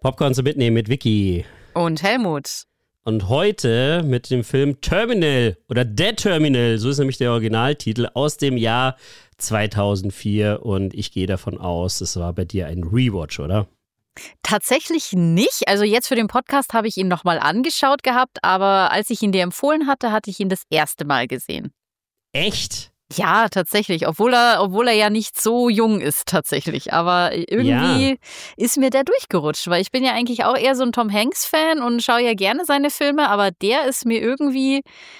Popcorn zum Mitnehmen mit Vicky. Und Helmut. Und heute mit dem Film Terminal oder Der Terminal, so ist nämlich der Originaltitel, aus dem Jahr 2004. Und ich gehe davon aus, das war bei dir ein Rewatch, oder? Tatsächlich nicht. Also jetzt für den Podcast habe ich ihn nochmal angeschaut gehabt, aber als ich ihn dir empfohlen hatte, hatte ich ihn das erste Mal gesehen. Echt? Ja, tatsächlich, obwohl er ja nicht so jung ist tatsächlich, aber irgendwie ist mir der durchgerutscht, weil ich bin ja eigentlich auch eher so ein Tom Hanks-Fan und schaue ja gerne seine Filme, aber der ist mir irgendwie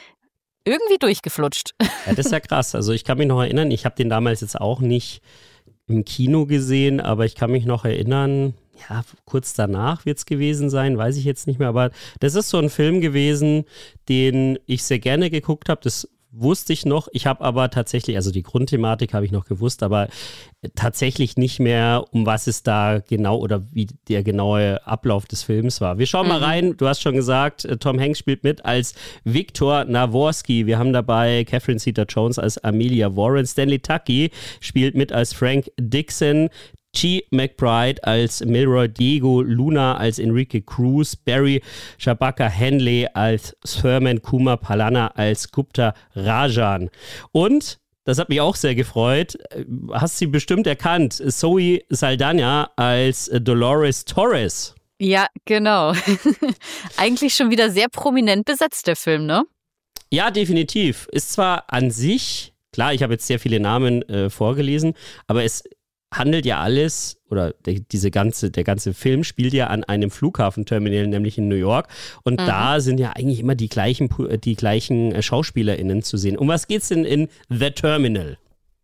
durchgeflutscht. Ja, das ist ja krass. Also ich kann mich noch erinnern, ich habe den damals jetzt auch nicht im Kino gesehen, aber ich kann mich noch erinnern, ja, kurz danach wird es gewesen sein, weiß ich jetzt nicht mehr, aber das ist so ein Film gewesen, den ich sehr gerne geguckt habe, das wusste ich noch, ich habe aber tatsächlich, also die Grundthematik habe ich noch gewusst, aber tatsächlich nicht mehr, um was es da genau oder wie der genaue Ablauf des Films war. Wir schauen mal rein, du hast schon gesagt, Tom Hanks spielt mit als Victor Naworski. Wir haben dabei Catherine Zeta-Jones als Amelia Warren, Stanley Tucci spielt mit als Frank Dixon, G. McBride als Milroy, Diego Luna als Enrique Cruz, Barry Shabaka Henley als Thurman, Kumar Pallana als Gupta Rajan. Und, das hat mich auch sehr gefreut, hast sie bestimmt erkannt, Zoe Saldana als Dolores Torres. Ja, genau. Eigentlich schon wieder sehr prominent besetzt, der Film, ne? Ja, definitiv. Ist zwar an sich, klar, ich habe jetzt sehr viele Namen vorgelesen, aber es handelt ja alles, oder der ganze Film spielt ja an einem Flughafenterminal, nämlich in New York. Und da sind ja eigentlich immer die gleichen SchauspielerInnen zu sehen. Um was geht's denn in The Terminal?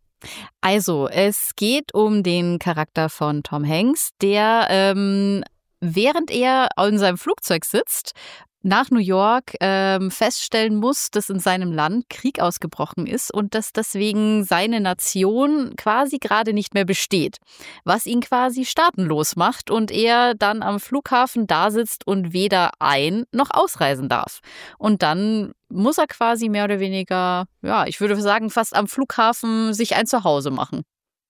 Also, es geht um den Charakter von Tom Hanks, der, während er in seinem Flugzeug sitzt, nach New York feststellen muss, dass in seinem Land Krieg ausgebrochen ist und dass deswegen seine Nation quasi gerade nicht mehr besteht, was ihn quasi staatenlos macht und er dann am Flughafen da sitzt und weder noch ausreisen darf. Und dann muss er quasi mehr oder weniger, ja, ich würde sagen, fast am Flughafen sich ein Zuhause machen.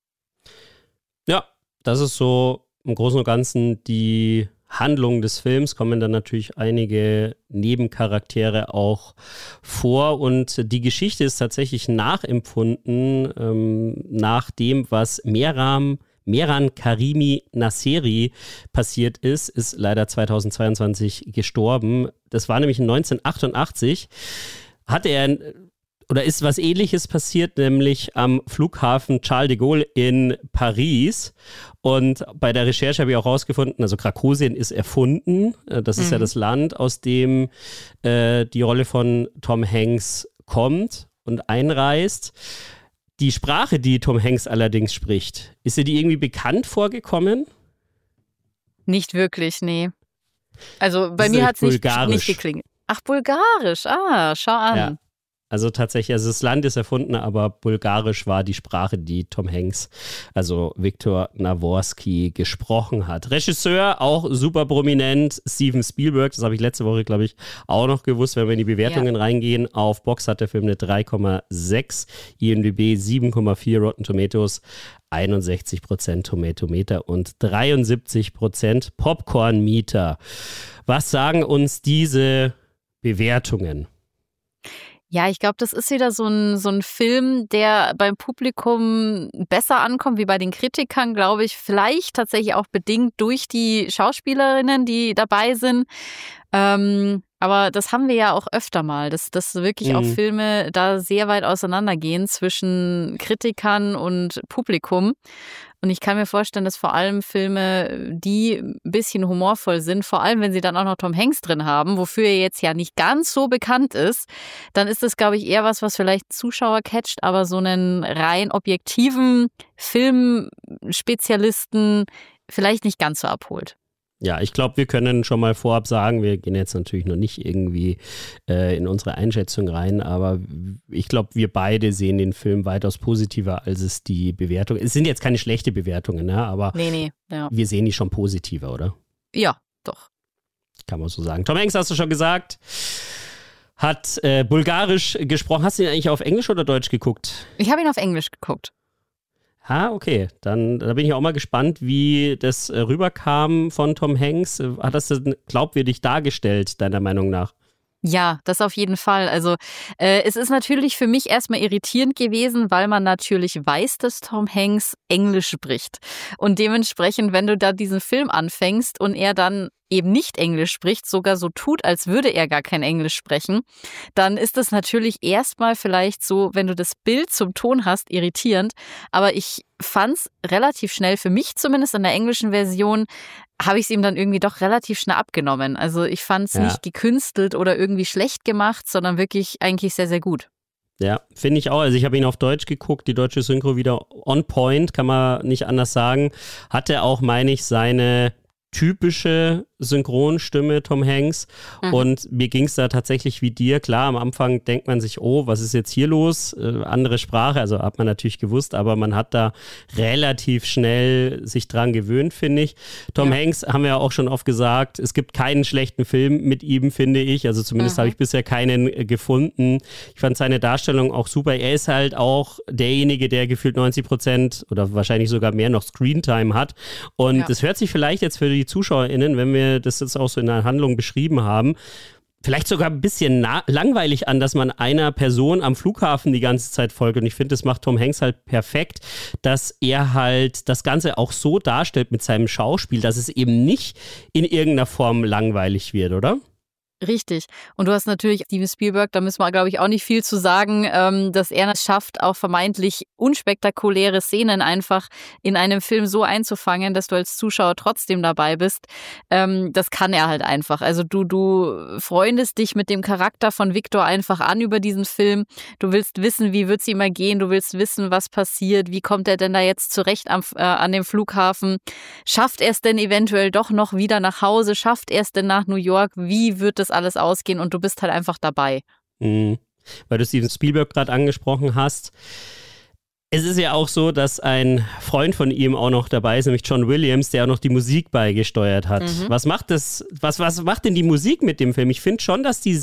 Ja, das ist so im Großen und Ganzen die Handlung des Films, kommen dann natürlich einige Nebencharaktere auch vor und die Geschichte ist tatsächlich nachempfunden nach dem, was Mehran Karimi Nasseri passiert ist leider 2022 gestorben. Das war nämlich 1988, ist was Ähnliches passiert, nämlich am Flughafen Charles de Gaulle in Paris. Und bei der Recherche habe ich auch rausgefunden, also Krakosien ist erfunden. Das ist ja das Land, aus dem die Rolle von Tom Hanks kommt und einreist. Die Sprache, die Tom Hanks allerdings spricht, ist dir die irgendwie bekannt vorgekommen? Nicht wirklich, nee. Also bei mir hat es nicht geklingelt. Ach, Bulgarisch. Ah, schau an. Ja. Also tatsächlich, also das Land ist erfunden, aber Bulgarisch war die Sprache, die Tom Hanks, also Victor Naworski, gesprochen hat. Regisseur, auch super prominent, Steven Spielberg, das habe ich letzte Woche, glaube ich, auch noch gewusst, wenn wir in die Bewertungen reingehen. Auf Box hat der Film eine 3,6, IMDb 7,4, Rotten Tomatoes 61% Tomatometer und 73% Popcorn-Meter. Was sagen uns diese Bewertungen? Ja, ich glaube, das ist wieder so ein Film, der beim Publikum besser ankommt wie bei den Kritikern, glaube ich. Vielleicht tatsächlich auch bedingt durch die Schauspielerinnen, die dabei sind. Aber das haben wir ja auch öfter mal, dass wirklich auch Filme da sehr weit auseinandergehen zwischen Kritikern und Publikum. Und ich kann mir vorstellen, dass vor allem Filme, die ein bisschen humorvoll sind, vor allem wenn sie dann auch noch Tom Hanks drin haben, wofür er jetzt ja nicht ganz so bekannt ist, dann ist das, glaube ich, eher was vielleicht Zuschauer catcht, aber so einen rein objektiven Filmspezialisten vielleicht nicht ganz so abholt. Ja, ich glaube, wir können schon mal vorab sagen, wir gehen jetzt natürlich noch nicht irgendwie in unsere Einschätzung rein, aber ich glaube, wir beide sehen den Film weitaus positiver, als es die Bewertung. Es sind jetzt keine schlechten Bewertungen, ne? Aber wir sehen die schon positiver, oder? Ja, doch. Kann man so sagen. Tom Hanks, hast du schon gesagt, hat Bulgarisch gesprochen. Hast du ihn eigentlich auf Englisch oder Deutsch geguckt? Ich habe ihn auf Englisch geguckt. Okay. Da bin ich auch mal gespannt, wie das rüberkam von Tom Hanks. Hat das denn glaubwürdig dargestellt, deiner Meinung nach? Ja, das auf jeden Fall. Also es ist natürlich für mich erstmal irritierend gewesen, weil man natürlich weiß, dass Tom Hanks Englisch spricht. Und dementsprechend, wenn du da diesen Film anfängst und er dann eben nicht Englisch spricht, sogar so tut, als würde er gar kein Englisch sprechen, dann ist das natürlich erstmal vielleicht so, wenn du das Bild zum Ton hast, irritierend. Aber ich fand's relativ schnell, für mich zumindest in der englischen Version, habe ich es ihm dann irgendwie doch relativ schnell abgenommen. Also ich fand's nicht gekünstelt oder irgendwie schlecht gemacht, sondern wirklich eigentlich sehr, sehr gut. Ja, finde ich auch. Also ich habe ihn auf Deutsch geguckt, die deutsche Synchro wieder on point, kann man nicht anders sagen. Hatte auch, meine ich, seine typische Synchronstimme Tom Hanks und mir ging es da tatsächlich wie dir. Klar, am Anfang denkt man sich, oh, was ist jetzt hier los? Andere Sprache, also hat man natürlich gewusst, aber man hat da relativ schnell sich dran gewöhnt, finde ich. Tom Hanks, haben wir ja auch schon oft gesagt, es gibt keinen schlechten Film mit ihm, finde ich. Also zumindest habe ich bisher keinen gefunden. Ich fand seine Darstellung auch super. Er ist halt auch derjenige, der gefühlt 90% oder wahrscheinlich sogar mehr noch Screentime hat. Und das hört sich vielleicht jetzt für die ZuschauerInnen, wenn wir das jetzt auch so in der Handlung beschrieben haben, vielleicht sogar ein bisschen langweilig an, dass man einer Person am Flughafen die ganze Zeit folgt. Und ich finde, das macht Tom Hanks halt perfekt, dass er halt das Ganze auch so darstellt mit seinem Schauspiel, dass es eben nicht in irgendeiner Form langweilig wird, oder? Richtig. Und du hast natürlich Steven Spielberg, da müssen wir, glaube ich, auch nicht viel zu sagen, dass er es schafft, auch vermeintlich unspektakuläre Szenen einfach in einem Film so einzufangen, dass du als Zuschauer trotzdem dabei bist. Das kann er halt einfach. Also du freundest dich mit dem Charakter von Victor einfach an über diesen Film. Du willst wissen, wie wird es ihm ergehen. Du willst wissen, was passiert. Wie kommt er denn da jetzt zurecht an dem Flughafen? Schafft er es denn eventuell doch noch wieder nach Hause? Schafft er es denn nach New York? Wie wird es alles ausgehen und du bist halt einfach dabei. Weil du Steven Spielberg gerade angesprochen hast. Es ist ja auch so, dass ein Freund von ihm auch noch dabei ist, nämlich John Williams, der auch noch die Musik beigesteuert hat. Was macht denn die Musik mit dem Film? Ich finde schon, dass die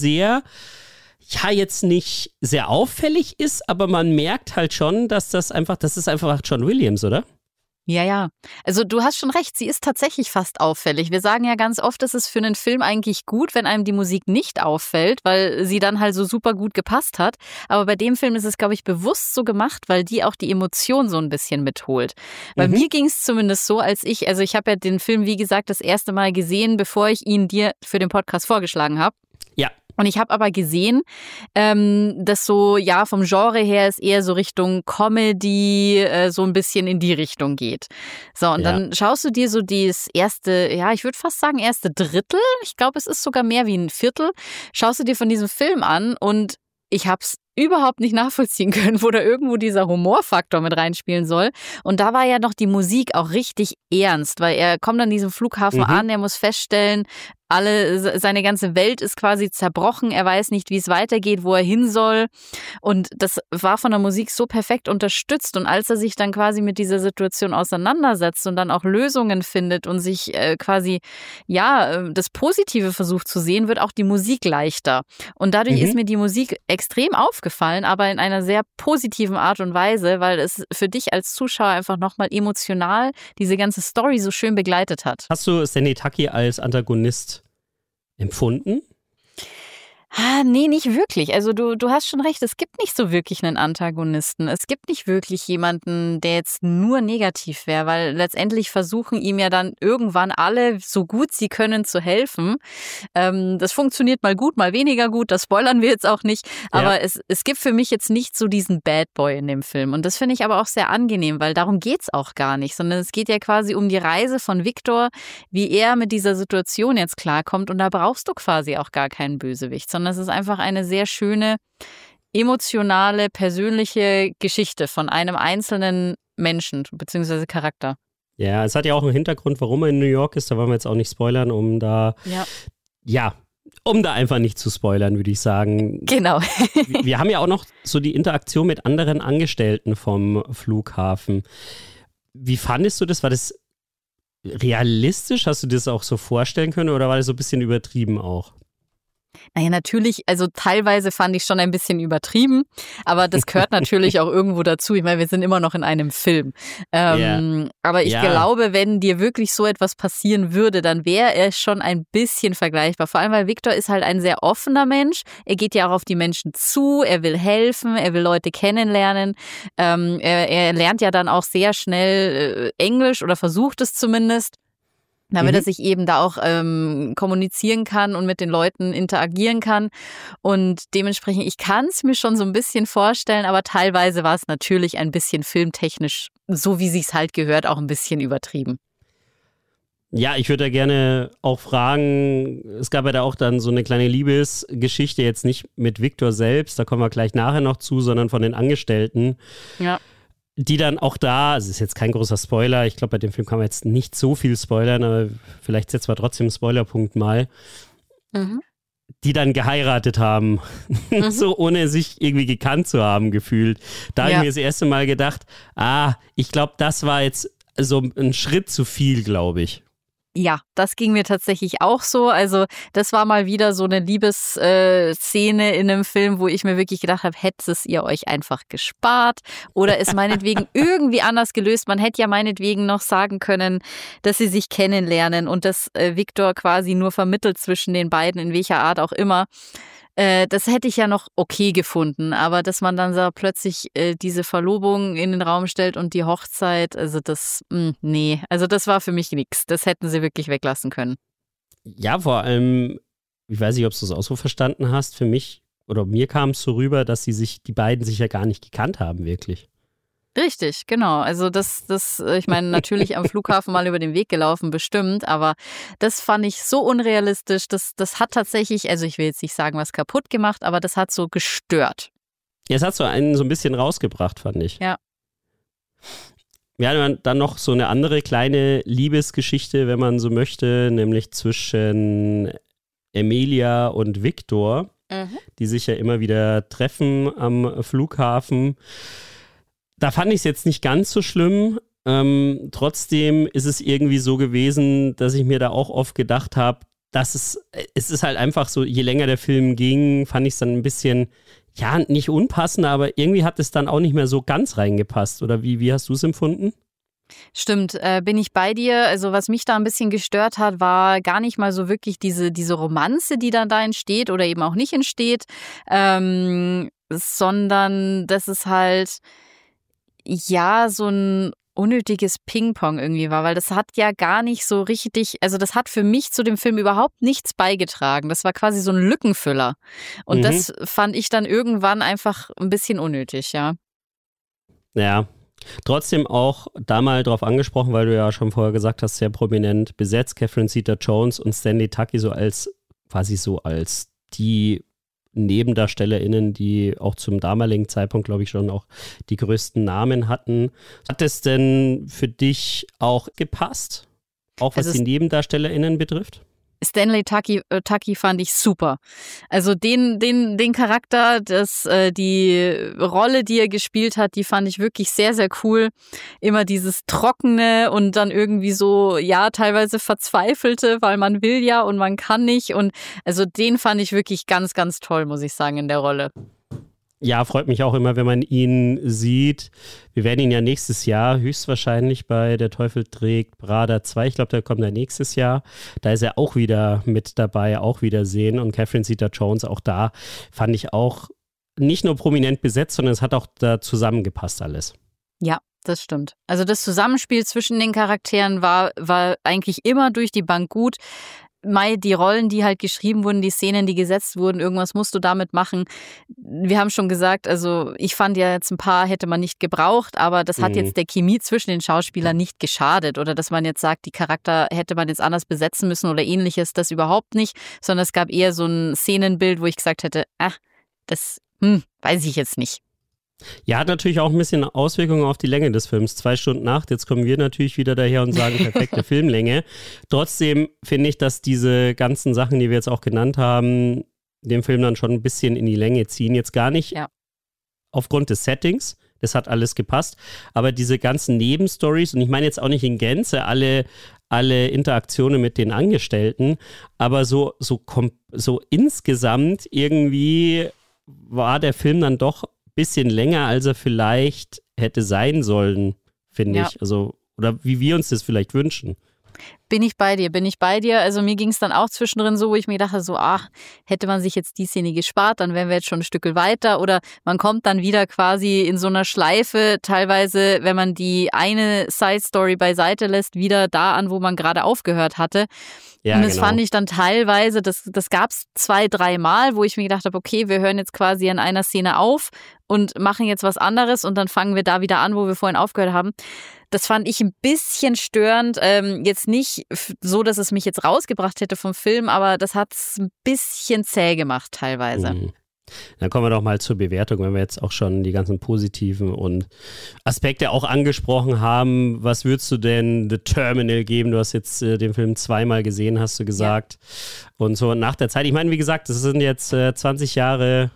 jetzt nicht sehr auffällig ist, aber man merkt halt schon, das ist einfach John Williams, oder? Ja. Also du hast schon recht, sie ist tatsächlich fast auffällig. Wir sagen ja ganz oft, es ist für einen Film eigentlich gut, wenn einem die Musik nicht auffällt, weil sie dann halt so super gut gepasst hat. Aber bei dem Film ist es, glaube ich, bewusst so gemacht, weil die auch die Emotion so ein bisschen mitholt. Bei mir ging es zumindest so, ich habe ja den Film, wie gesagt, das erste Mal gesehen, bevor ich ihn dir für den Podcast vorgeschlagen habe. Ja. Und ich habe aber gesehen, dass so, vom Genre her es eher so Richtung Comedy, so ein bisschen in die Richtung geht. So, und dann schaust du dir so das erste, ich würde fast sagen erste Drittel, ich glaube, es ist sogar mehr wie ein Viertel, schaust du dir von diesem Film an und ich hab's überhaupt nicht nachvollziehen können, wo da irgendwo dieser Humorfaktor mit reinspielen soll. Und da war ja noch die Musik auch richtig ernst, weil er kommt an diesem Flughafen an, er muss feststellen, seine ganze Welt ist quasi zerbrochen, er weiß nicht, wie es weitergeht, wo er hin soll. Und das war von der Musik so perfekt unterstützt. Und als er sich dann quasi mit dieser Situation auseinandersetzt und dann auch Lösungen findet und sich quasi, das Positive versucht zu sehen, wird auch die Musik leichter. Und dadurch ist mir die Musik extrem aufgefallen, aber in einer sehr positiven Art und Weise, weil es für dich als Zuschauer einfach nochmal emotional diese ganze Story so schön begleitet hat. Hast du Stanley Tucci als Antagonist empfunden? Nee, nicht wirklich. Also du hast schon recht, es gibt nicht so wirklich einen Antagonisten. Es gibt nicht wirklich jemanden, der jetzt nur negativ wäre, weil letztendlich versuchen ihm ja dann irgendwann alle, so gut sie können, zu helfen. Das funktioniert mal gut, mal weniger gut, das spoilern wir jetzt auch nicht. Aber es gibt für mich jetzt nicht so diesen Bad Boy in dem Film. Und das finde ich aber auch sehr angenehm, weil darum geht's auch gar nicht, sondern es geht ja quasi um die Reise von Victor, wie er mit dieser Situation jetzt klarkommt. Und da brauchst du quasi auch gar keinen Bösewicht, sondern es ist einfach eine sehr schöne, emotionale, persönliche Geschichte von einem einzelnen Menschen bzw. Charakter. Ja, es hat ja auch einen Hintergrund, warum er in New York ist. Da wollen wir jetzt auch nicht spoilern, um da einfach nicht zu spoilern, würde ich sagen. Genau. Wir haben ja auch noch so die Interaktion mit anderen Angestellten vom Flughafen. Wie fandest du das? War das realistisch? Hast du dir das auch so vorstellen können oder war das so ein bisschen übertrieben auch? Naja, natürlich, also teilweise fand ich schon ein bisschen übertrieben, aber das gehört natürlich auch irgendwo dazu. Ich meine, wir sind immer noch in einem Film. Aber ich glaube, wenn dir wirklich so etwas passieren würde, dann wäre er schon ein bisschen vergleichbar. Vor allem, weil Victor ist halt ein sehr offener Mensch. Er geht ja auch auf die Menschen zu, er will helfen, er will Leute kennenlernen. Er lernt ja dann auch sehr schnell Englisch oder versucht es zumindest, damit er sich eben da auch kommunizieren kann und mit den Leuten interagieren kann. Und dementsprechend, ich kann es mir schon so ein bisschen vorstellen, aber teilweise war es natürlich ein bisschen filmtechnisch, so wie sich's halt gehört, auch ein bisschen übertrieben. Ja, ich würde da gerne auch fragen, es gab ja da auch dann so eine kleine Liebesgeschichte, jetzt nicht mit Victor selbst, da kommen wir gleich nachher noch zu, sondern von den Angestellten. Ja. Die dann auch da, also es ist jetzt kein großer Spoiler, ich glaube, bei dem Film kann man jetzt nicht so viel spoilern, aber vielleicht setzen wir trotzdem einen Spoilerpunkt mal, die dann geheiratet haben, so ohne sich irgendwie gekannt zu haben gefühlt. Da habe ich mir das erste Mal gedacht, ich glaube, das war jetzt so ein Schritt zu viel, glaube ich. Ja, das ging mir tatsächlich auch so. Also das war mal wieder so eine Liebesszene in einem Film, wo ich mir wirklich gedacht habe, hättet ihr euch einfach gespart oder es meinetwegen irgendwie anders gelöst. Man hätte ja meinetwegen noch sagen können, dass sie sich kennenlernen und dass Victor quasi nur vermittelt zwischen den beiden, in welcher Art auch immer. Das hätte ich ja noch okay gefunden, aber dass man dann so plötzlich diese Verlobung in den Raum stellt und die Hochzeit, also das, nee, also das war für mich nichts. Das hätten sie wirklich weglassen können. Ja, vor allem, ich weiß nicht, ob du es auch so verstanden hast, für mich oder mir kam es so rüber, dass die beiden sich ja gar nicht gekannt haben, wirklich. Richtig, genau. Also ich meine, natürlich am Flughafen mal über den Weg gelaufen, bestimmt, aber das fand ich so unrealistisch. Das hat tatsächlich, also ich will jetzt nicht sagen, was kaputt gemacht, aber das hat so gestört. Ja, es hat so einen so ein bisschen rausgebracht, fand ich. Ja. Wir haben dann noch so eine andere kleine Liebesgeschichte, wenn man so möchte, nämlich zwischen Emilia und Victor, die sich ja immer wieder treffen am Flughafen. Da fand ich es jetzt nicht ganz so schlimm. Trotzdem ist es irgendwie so gewesen, dass ich mir da auch oft gedacht habe, dass es ist halt einfach so, je länger der Film ging, fand ich es dann ein bisschen, ja, nicht unpassend, aber irgendwie hat es dann auch nicht mehr so ganz reingepasst. Oder wie hast du es empfunden? Stimmt, bin ich bei dir. Also was mich da ein bisschen gestört hat, war gar nicht mal so wirklich diese Romanze, die dann da entsteht oder eben auch nicht entsteht, sondern dass es halt ja so ein unnötiges Ping-Pong irgendwie war, weil das hat ja gar nicht so richtig, also das hat für mich zu dem Film überhaupt nichts beigetragen. Das war quasi so ein Lückenfüller. Und das fand ich dann irgendwann einfach ein bisschen unnötig, ja. Ja. Trotzdem auch da mal drauf angesprochen, weil du ja schon vorher gesagt hast, sehr prominent besetzt, Catherine Zeta-Jones und Stanley Tucci quasi so als die NebendarstellerInnen, die auch zum damaligen Zeitpunkt, glaube ich, schon auch die größten Namen hatten. Hat es denn für dich auch gepasst? Auch was die NebendarstellerInnen betrifft? Stanley Tucci fand ich super. Also den Charakter, die Rolle, die er gespielt hat, die fand ich wirklich sehr, sehr cool. Immer dieses Trockene und dann irgendwie so, ja, teilweise Verzweifelte, weil man will ja und man kann nicht. Und also den fand ich wirklich ganz, ganz toll, muss ich sagen, in der Rolle. Ja, freut mich auch immer, wenn man ihn sieht. Wir werden ihn ja nächstes Jahr höchstwahrscheinlich bei Der Teufel trägt Prada 2, ich glaube, der kommt ja nächstes Jahr. Da ist er auch wieder mit dabei, auch wieder sehen. Und Catherine Zeta-Jones, auch da fand ich auch nicht nur prominent besetzt, sondern es hat auch da zusammengepasst alles. Ja, das stimmt. Also das Zusammenspiel zwischen den Charakteren war eigentlich immer durch die Bank gut. Die Rollen, die halt geschrieben wurden, die Szenen, die gesetzt wurden, irgendwas musst du damit machen. Wir haben schon gesagt, also ich fand ja jetzt ein paar hätte man nicht gebraucht, aber das hat jetzt der Chemie zwischen den Schauspielern nicht geschadet oder dass man jetzt sagt, die Charakter hätte man jetzt anders besetzen müssen oder ähnliches, das überhaupt nicht, sondern es gab eher so ein Szenenbild, wo ich gesagt hätte, das weiß ich jetzt nicht. Ja, hat natürlich auch ein bisschen Auswirkungen auf die Länge des Films. 2 Stunden 8, jetzt kommen wir natürlich wieder daher und sagen, perfekte Filmlänge. Trotzdem finde ich, dass diese ganzen Sachen, die wir jetzt auch genannt haben, den Film dann schon ein bisschen in die Länge ziehen. Jetzt gar nicht aufgrund des Settings, das hat alles gepasst, aber diese ganzen Nebenstories, und ich meine jetzt auch nicht in Gänze alle alle Interaktionen mit den Angestellten, aber so insgesamt irgendwie war der Film dann doch ein bisschen länger, als er vielleicht hätte sein sollen, finde ich. Also, oder wie wir uns das vielleicht wünschen. Bin ich bei dir. Also mir ging es dann auch zwischendrin so, wo ich mir dachte, hätte man sich jetzt die Szene gespart, dann wären wir jetzt schon ein Stück weiter. Oder man kommt dann wieder quasi in so einer Schleife, teilweise, wenn man die eine Side-Story beiseite lässt, wieder da an, wo man gerade aufgehört hatte. Ja, und das fand ich dann teilweise, das gab es 2-3 Mal, wo ich mir gedacht habe, okay, wir hören jetzt quasi an einer Szene auf und machen jetzt was anderes und dann fangen wir da wieder an, wo wir vorhin aufgehört haben. Das fand ich ein bisschen störend. Jetzt nicht so, dass es mich jetzt rausgebracht hätte vom Film, aber das hat es ein bisschen zäh gemacht teilweise. Dann kommen wir doch mal zur Bewertung, wenn wir jetzt auch schon die ganzen positiven und Aspekte auch angesprochen haben. Was würdest du denn The Terminal geben? Du hast jetzt den Film 2-mal gesehen, hast du gesagt. Ja. Und so nach der Zeit, ich meine, wie gesagt, das sind jetzt 21 Jahre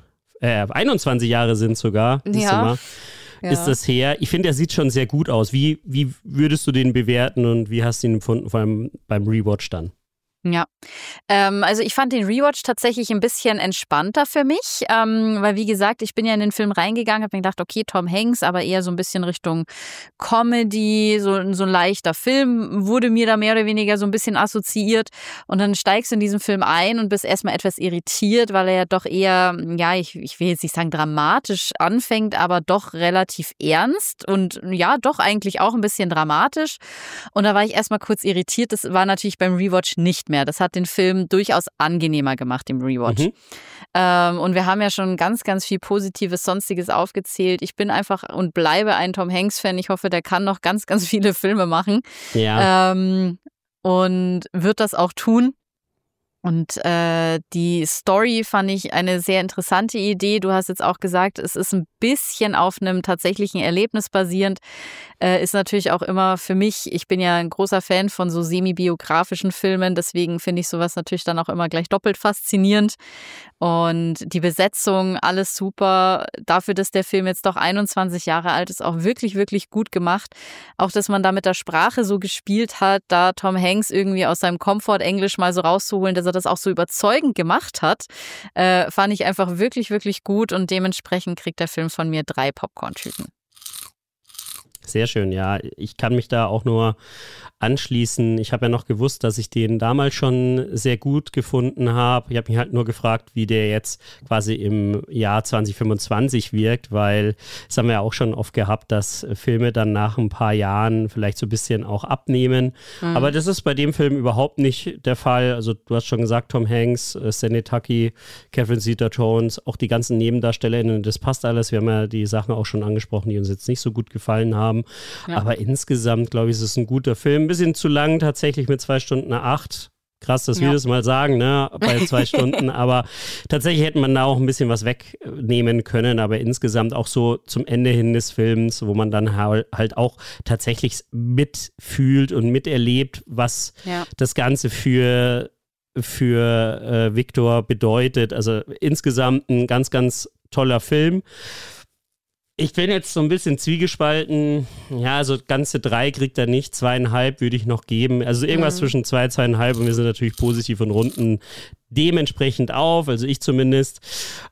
sind sogar. Ja. Ist das her. Ich finde, er sieht schon sehr gut aus. Wie würdest du den bewerten und wie hast du ihn empfunden, vor allem beim Rewatch dann? Ja, also ich fand den Rewatch tatsächlich ein bisschen entspannter für mich, weil wie gesagt, ich bin ja in den Film reingegangen, habe mir gedacht, okay, Tom Hanks, aber eher so ein bisschen Richtung Comedy, so ein leichter Film, wurde mir da mehr oder weniger so ein bisschen assoziiert und dann steigst du in diesen Film ein und bist erstmal etwas irritiert, weil er ja doch eher, ja, ich will jetzt nicht sagen dramatisch anfängt, aber doch relativ ernst und ja, doch eigentlich auch ein bisschen dramatisch und da war ich erstmal kurz irritiert, das war natürlich beim Rewatch nicht mehr. Das hat den Film durchaus angenehmer gemacht im Rewatch. Und wir haben ja schon ganz, ganz viel Positives, Sonstiges aufgezählt. Ich bin einfach und bleibe ein Tom Hanks-Fan. Ich hoffe, der kann noch ganz, ganz viele Filme machen. Ja. Und wird das auch tun. Und die Story fand ich eine sehr interessante Idee. Du hast jetzt auch gesagt, es ist ein bisschen auf einem tatsächlichen Erlebnis basierend. Ist natürlich auch immer für mich, ich bin ja ein großer Fan von so semi-biografischen Filmen, deswegen finde ich sowas natürlich dann auch immer gleich doppelt faszinierend. Und die Besetzung, alles super. Dafür, dass der Film jetzt doch 21 Jahre alt ist, auch wirklich, wirklich gut gemacht. Auch, dass man da mit der Sprache so gespielt hat, da Tom Hanks irgendwie aus seinem Komfort-Englisch mal so rauszuholen, dass er das auch so überzeugend gemacht hat, fand ich einfach wirklich, wirklich gut und dementsprechend kriegt der Film von mir 3 Popcorn-Tüten. Sehr schön, ja. Ich kann mich da auch nur anschließen. Ich habe ja noch gewusst, dass ich den damals schon sehr gut gefunden habe. Ich habe mich halt nur gefragt, wie der jetzt quasi im Jahr 2025 wirkt, weil das haben wir ja auch schon oft gehabt, dass Filme dann nach ein paar Jahren vielleicht so ein bisschen auch abnehmen. Aber das ist bei dem Film überhaupt nicht der Fall. Also du hast schon gesagt, Tom Hanks, Stanley Tucci, Catherine Zeta-Jones, auch die ganzen NebendarstellerInnen, das passt alles. Wir haben ja die Sachen auch schon angesprochen, die uns jetzt nicht so gut gefallen haben. Ja. Aber insgesamt, glaube ich, ist es ein guter Film. Ein bisschen zu lang tatsächlich mit 2 Stunden 8. Krass, dass wir das mal sagen, ne, bei 2 Stunden. Aber tatsächlich hätte man da auch ein bisschen was wegnehmen können. Aber insgesamt auch so zum Ende hin des Films, wo man dann halt auch tatsächlich mitfühlt und miterlebt, was das Ganze für Victor bedeutet. Also insgesamt ein ganz, ganz toller Film. Ich bin jetzt so ein bisschen zwiegespalten. Ja, also ganze 3 kriegt er nicht. 2,5 würde ich noch geben. Also irgendwas zwischen 2, 2,5 und wir sind natürlich positiv und runden dementsprechend auf. Also ich zumindest.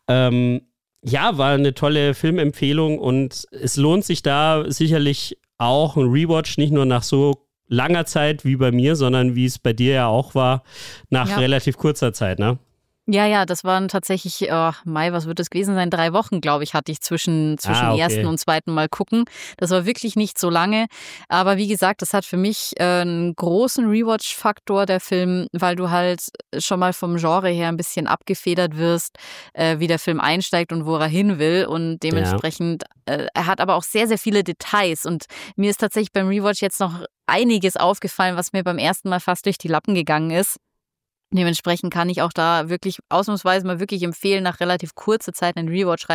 Ja, war eine tolle Filmempfehlung und es lohnt sich da sicherlich auch ein Rewatch, nicht nur nach so langer Zeit wie bei mir, sondern wie es bei dir ja auch war, nach relativ kurzer Zeit, ne? Ja, das waren tatsächlich, was wird das gewesen sein? 3 Wochen, glaube ich, hatte ich zwischen ersten und zweiten Mal gucken. Das war wirklich nicht so lange. Aber wie gesagt, das hat für mich einen großen Rewatch-Faktor, der Film, weil du halt schon mal vom Genre her ein bisschen abgefedert wirst, wie der Film einsteigt und wo er hin will. Und dementsprechend, er hat aber auch sehr, sehr viele Details. Und mir ist tatsächlich beim Rewatch jetzt noch einiges aufgefallen, was mir beim ersten Mal fast durch die Lappen gegangen ist. Dementsprechend kann ich auch da wirklich ausnahmsweise mal wirklich empfehlen, nach relativ kurzer Zeit einen Rewatch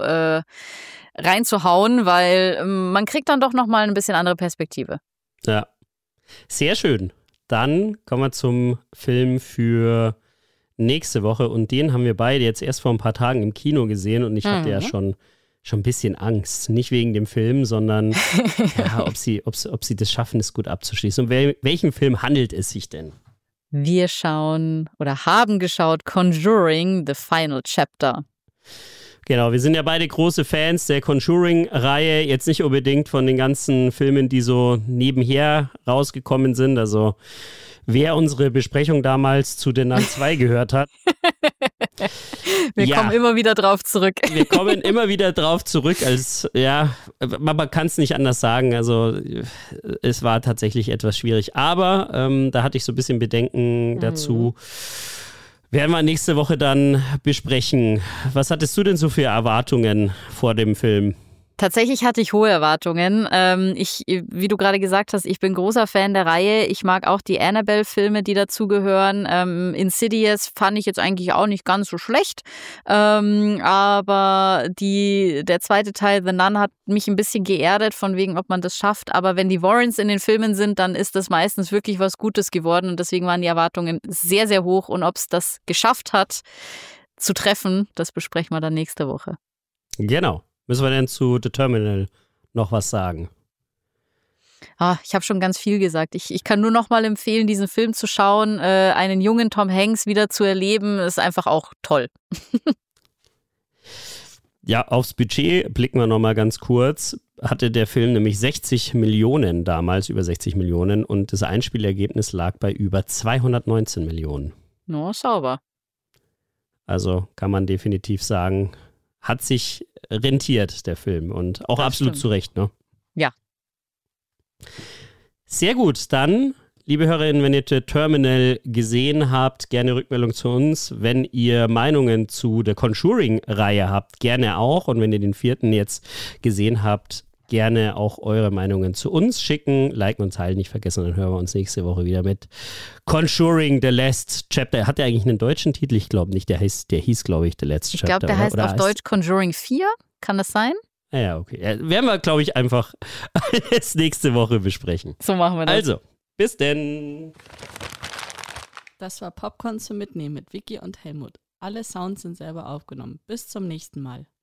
reinzuhauen, weil man kriegt dann doch nochmal ein bisschen andere Perspektive. Ja, sehr schön. Dann kommen wir zum Film für nächste Woche und den haben wir beide jetzt erst vor ein paar Tagen im Kino gesehen und ich hatte ja schon schon ein bisschen Angst. Nicht wegen dem Film, sondern ja, ob sie das schaffen, es gut abzuschließen. Um welchen Film handelt es sich denn? Wir schauen oder haben geschaut Conjuring, The Final Chapter. Genau, wir sind ja beide große Fans der Conjuring-Reihe. Jetzt nicht unbedingt von den ganzen Filmen, die so nebenher rausgekommen sind. Also wer unsere Besprechung damals zu den Nun 2 gehört hat. Wir kommen immer wieder drauf zurück. Wir kommen immer wieder drauf zurück, man kann es nicht anders sagen. Also es war tatsächlich etwas schwierig. Aber da hatte ich so ein bisschen Bedenken dazu. Werden wir nächste Woche dann besprechen. Was hattest du denn so für Erwartungen vor dem Film? Tatsächlich hatte ich hohe Erwartungen. Wie du gerade gesagt hast, ich bin großer Fan der Reihe. Ich mag auch die Annabelle-Filme, die dazugehören. Insidious fand ich jetzt eigentlich auch nicht ganz so schlecht. Aber der zweite Teil, The Nun, hat mich ein bisschen geerdet, von wegen, ob man das schafft. Aber wenn die Warrens in den Filmen sind, dann ist das meistens wirklich was Gutes geworden. Und deswegen waren die Erwartungen sehr, sehr hoch. Und ob es das geschafft hat, zu treffen, das besprechen wir dann nächste Woche. Genau. Müssen wir denn zu The Terminal noch was sagen? Ich habe schon ganz viel gesagt. Ich kann nur noch mal empfehlen, diesen Film zu schauen. Einen jungen Tom Hanks wieder zu erleben, ist einfach auch toll. Ja, aufs Budget blicken wir noch mal ganz kurz. Hatte der Film nämlich 60 Millionen damals, über 60 Millionen. Und das Einspielergebnis lag bei über 219 Millionen. No, sauber. Also kann man definitiv sagen, hat sich rentiert, der Film. Und auch das absolut stimmt. Zu Recht, ne? Ja. Sehr gut, dann, liebe Hörerinnen, wenn ihr The Terminal gesehen habt, gerne Rückmeldung zu uns. Wenn ihr Meinungen zu der Conjuring-Reihe habt, gerne auch. Und wenn ihr den 4. jetzt gesehen habt, gerne auch eure Meinungen zu uns schicken. Liken und teilen nicht vergessen, dann hören wir uns nächste Woche wieder mit Conjuring The Last Chapter. Hat der eigentlich einen deutschen Titel? Ich glaube nicht. Der hieß, glaube ich, The Last Chapter. Ich glaube, der heißt auf Deutsch Conjuring 4. Kann das sein? Ja, okay. Ja, werden wir, glaube ich, einfach alles nächste Woche besprechen. So machen wir das. Also, bis denn. Das war Popcorn zum Mitnehmen mit Vicky und Helmut. Alle Sounds sind selber aufgenommen. Bis zum nächsten Mal.